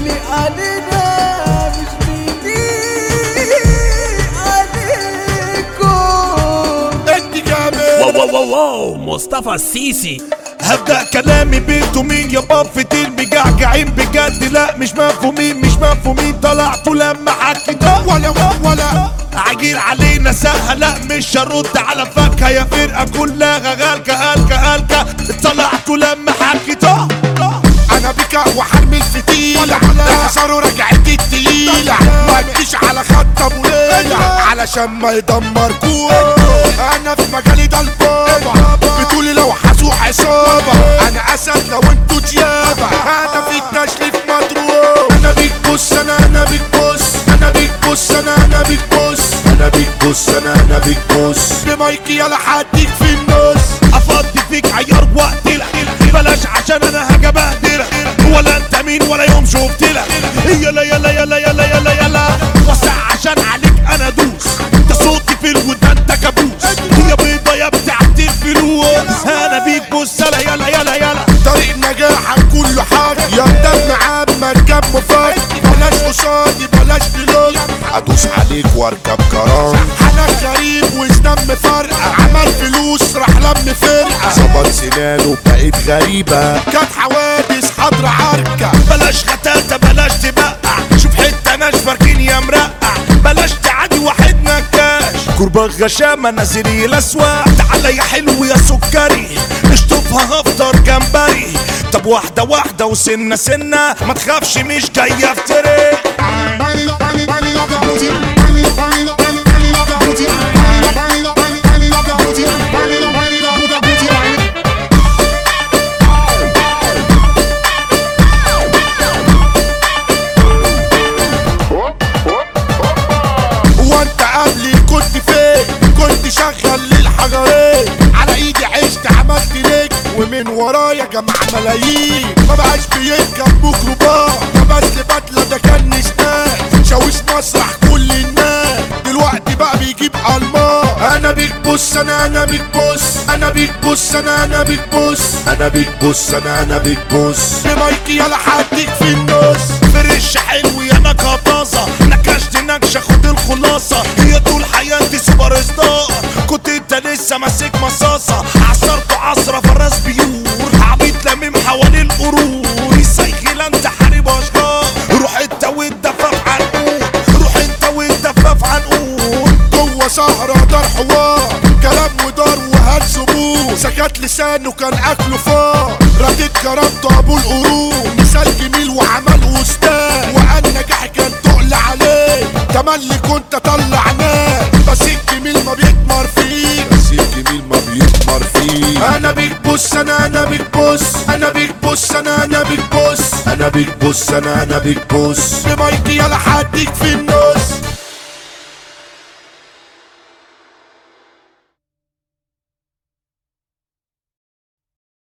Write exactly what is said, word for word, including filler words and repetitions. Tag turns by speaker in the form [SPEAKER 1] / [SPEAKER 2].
[SPEAKER 1] بيلي علينا مش بيلي عليكم.
[SPEAKER 2] انت جامد.
[SPEAKER 3] واو واو واو واو مصطفى السيسي.
[SPEAKER 2] هبدأ كلامي بنتو مين يا بافتين مجعجعين بجد لا مش مفهومين مش مفهومين طلعتوا لما حكيت ولا ولا عجير علينا سهل لا مش هرد على فكها يا فرقة كلها غالكة هالكة هالكة طلعتوا لما حكيت انا بك وحرمي الفتيلة احذروا رجعتي التقيلة ما تجيش على خط ابو ليلة علشان ما يدمركوش انا في مجالي ده البابا بتقولي لو حاسوا عصابة انا اسد لو انتوا ديابة انا فيك تشريف مضروب انا بيك بص انا انا بيك بص انا بيك بص انا انا بيك بص انا بيك بص انا انا بيك بص بمايكي يلا حديك في النص افضي فيك عيار وقتلك بلاش عشان انا هاجي بهدلك ولا انت مين ولا يوم شفتلك يلا يلا يلا يلا يلا يلا وسع عشان عليك انا دوس انت صوتي في الودان انت كابوس يا بيضه يا بتاعت الفلوس انا بيك بص يلا يلا يلا يلا طريق نجاحك كله حاجه يا دم عام مركب مفاجئ بلاش قصادي بلاش بلوج ادوس عليك واركب كرام حالك غريب وسنم فرقه عمل فلوس راح لم فرقه ظبط سنانه بقيت غريبه كانت حوادث حضر عركه بلاش غتاتة بلاش تبقع شوف حته ناشفه اركين يا مرقع بلاش تعادي واحد نكاش كرباغ غشامه نازلي الاسواق تعالى يا حلو يا سكري اشطفها هفطر جمبري طب واحده واحده وسنه سنه ما تخافش مش جايه في طريق وانت قبلي كنت فين كنت شغل للحجرين على ايدي عشت عملت ليك ومن ورايا جمع ملايين ما بقاش بيركب ميكروباص بس بدله ده كان نسناس شاويش مسرح كل الناس دلوقتي بقى بيجيب الماس انا بيك بص انا انا بيك بص انا بيك بص انا انا بيك بص انا بيك بص انا انا بيك بص بمايكي يلا حديك في النص فرش حلو يا نكهه طازه نكشت نكشه خد الخلاصه هي طول حياتي سوبر ستار كنت انت لسه ماسك مصاصه عصرته عصره فراس بيور عبيط لميم حوالي القرون السيخيل انت حارب اشجار روح انت واتدفف عنقود روح انت واتدفف عنقود جوه سهره دار حوار كلام ودار وهلس بوس سكت لسانه كان اكله فار رديت كرامته ابو القرون مثال جميل وعمل استاذ وقال نجاحي كان تقل عليه تملي كنت اطلع ناس بس الجميل ما بيتمر فيه بس الجميل ما بيتمر فيه انا بيك بص انا انا بيك بص انا بيك بص انا انا بيك بص انا بيك بص انا انا بيك بص بمايكي يلا حديك في النص